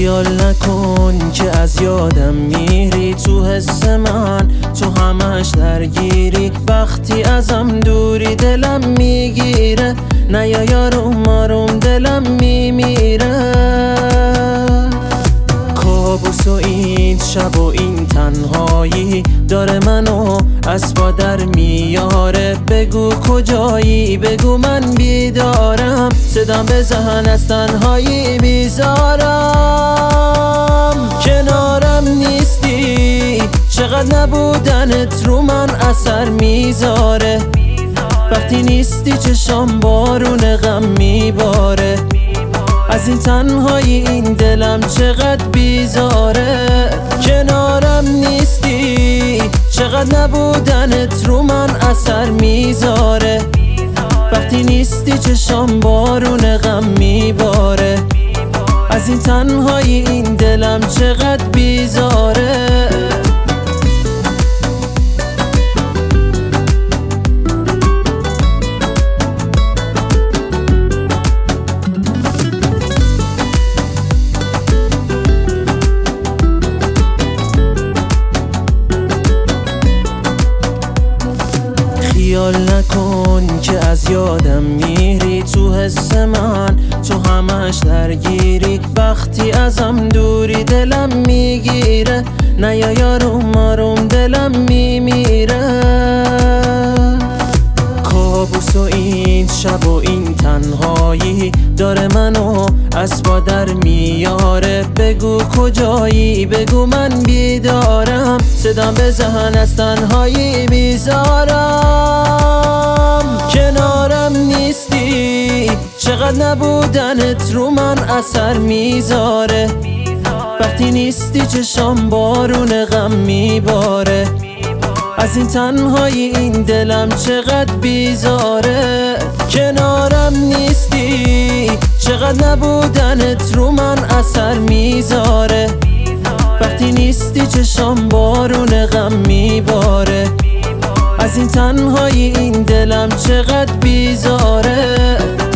خیال نکن که از یادم میری، تو حس من تو همش درگیری. وقتی ازم دوری دلم میگیره، نیا یارم آروم دلم میمیره. کابوس و این شب و این تنهایی داره منو از پا در میاره. بگو کجایی، بگو من بیدارم، صدام بزن از تنهایی بیزارم. کنارم نیستی، چقدر نبودنت رو من اثر میذاره. وقتی نیستی چشام بارون غم میباره. از این تنهایی این دلم چقدر بیزاره. کنارم نیستی، چقدر نبودنت رو من اثر میذاره. وقتی نیستی چشام بارون غم میباره. از این تنهایی این دلم چقدر بیزاره. خیال نکن که از یادم میری، تو حس من تو همش درگیری. وقتی ازم دوری دلم میگیره، نیا یارم آروم دلم میمیره. کابوس و این شب و این تنهایی داره منو از پا در میاره. بگو کجایی، بگو من بیدارم، صدام بزن از تنهایی بیزارم. کنارم نیستی، چقدر نبودنت رو من اثر میذاره. وقتی نیستی چشام بارون غم میباره. از این تنهایی این دلم چقدر بیزاره. کنارم نیستی، چقدر نبودنت رو من اثر میذاره. وقتی نیستی چشام بارون غم میباره. از این تنهایی این دلم چقدر بیزاره.